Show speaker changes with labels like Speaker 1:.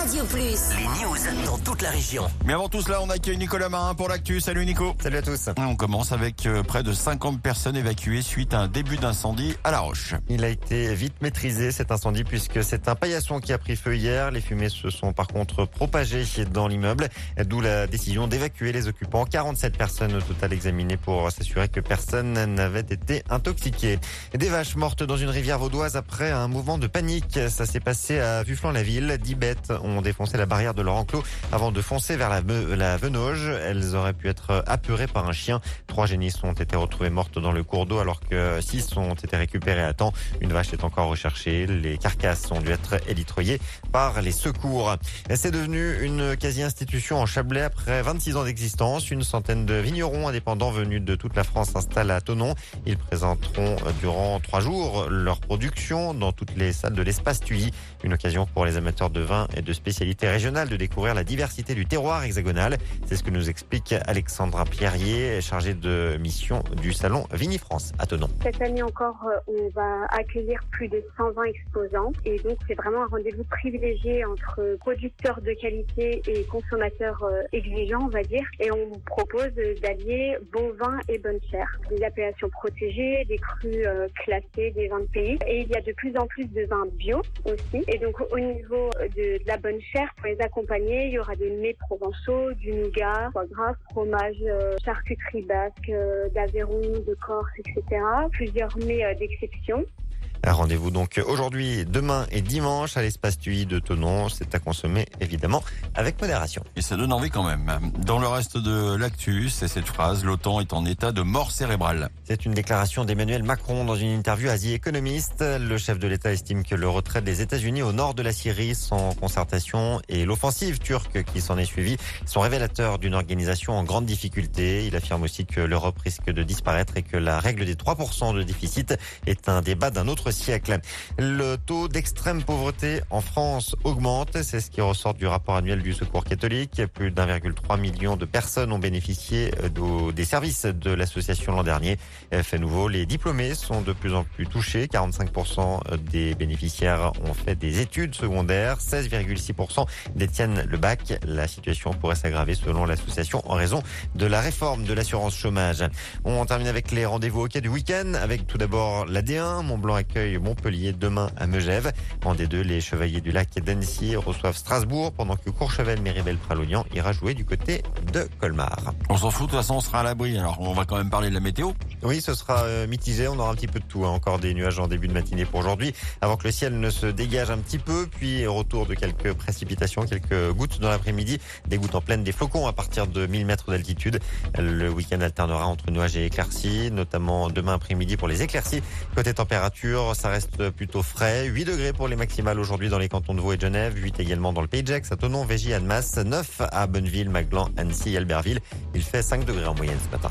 Speaker 1: Radio Plus.
Speaker 2: Les news dans toute la région.
Speaker 3: Mais avant tout cela, on accueille Nicolas Marin pour l'actu. Salut Nico.
Speaker 4: Salut à tous.
Speaker 3: On commence avec près de 50 personnes évacuées suite à un début d'incendie à La Roche.
Speaker 4: Il a été vite maîtrisé cet incendie puisque c'est un paillasson qui a pris feu hier. Les fumées se sont par contre propagées dans l'immeuble, d'où la décision d'évacuer les occupants. 47 personnes au total examinées pour s'assurer que personne n'avait été intoxiqué. Des vaches mortes dans une rivière vaudoise après un mouvement de panique. Ça s'est passé à Vufflan-la-Ville. 10 bêtes ont défoncé la barrière de leur enclos avant de foncer vers la Venauge. Elles auraient pu être apurées par un chien. 3 génisses ont été retrouvées mortes dans le cours d'eau alors que 6 ont été récupérées à temps. Une vache est encore recherchée. Les carcasses ont dû être élitroyées par les secours. C'est devenu une quasi-institution en Chablais après 26 ans d'existence. Une centaine de vignerons indépendants venus de toute la France s'installent à Thonon. Ils présenteront durant 3 jours leur production dans toutes les salles de l'espace Tuy. Une occasion pour les amateurs de vin et de spécialités régionales de découvrir la diversité du terroir hexagonal. C'est ce que nous explique Alexandra Pierrier, chargée de mission du salon Vinifrance à Thonon.
Speaker 5: Cette année encore, on va accueillir plus de 120 exposants et donc c'est vraiment un rendez-vous privilégié entre producteurs de qualité et consommateurs exigeants, on va dire. Et on vous propose d'allier bon vin et bonne chair. Des appellations protégées, des crus classés, des vins de pays. Et il y a de plus en plus de vins bio aussi. Et donc au niveau de la bonne chair, pour les accompagner, il y aura des mets provençaux, du nougat, foie gras, fromage, charcuterie basque, d'Aveyron, de Corse, etc. Plusieurs mets d'exception.
Speaker 4: Rendez-vous donc aujourd'hui, demain et dimanche à l'espace Tuy de Thonon. C'est à consommer évidemment avec modération.
Speaker 3: Et ça donne envie quand même. Dans le reste de l'actu, c'est cette phrase: l'OTAN est en état de mort cérébrale.
Speaker 4: C'est une déclaration d'Emmanuel Macron dans une interview à The Economist. Le chef de l'État estime que le retrait des États-Unis au nord de la Syrie sans concertation et l'offensive turque qui s'en est suivie sont révélateurs d'une organisation en grande difficulté. Il affirme aussi que l'Europe risque de disparaître et que la règle des 3% de déficit est un débat d'un autre siècle. Le taux d'extrême pauvreté en France augmente. C'est ce qui ressort du rapport annuel du Secours catholique. Plus d'1,3 million de personnes ont bénéficié des services de l'association l'an dernier. Fait nouveau, les diplômés sont de plus en plus touchés. 45% des bénéficiaires ont fait des études secondaires. 16,6% détiennent le bac. La situation pourrait s'aggraver selon l'association en raison de la réforme de l'assurance chômage. On termine avec les rendez-vous hockey du week-end avec tout d'abord la D1. Mont-Blanc accueille Montpellier demain à Megève. En D2, les Chevaliers du Lac et d'Annecy reçoivent Strasbourg pendant que Courchevel, Méribel-Pralognan ira jouer du côté de Colmar.
Speaker 3: On s'en fout, de toute façon, on sera à l'abri. Alors, on va quand même parler de la météo.
Speaker 4: Oui, ce sera mitigé. On aura un petit peu de tout. Encore des nuages en début de matinée pour aujourd'hui, avant que le ciel ne se dégage un petit peu. Puis retour de quelques précipitations, quelques gouttes dans l'après-midi. Des gouttes en pleine, des flocons à partir de 1000 mètres d'altitude. Le week-end alternera entre nuages et éclaircies, notamment demain après-midi pour les éclaircies. Côté température, ça reste plutôt frais. 8 degrés pour les maximales aujourd'hui dans les cantons de Vaud et de Genève. 8 également dans le Pays de Gex, à Thonon, Veigy, Annemasse. 9 à Bonneville, Maglan, Annecy et Albertville. Il fait 5 degrés en moyenne ce matin.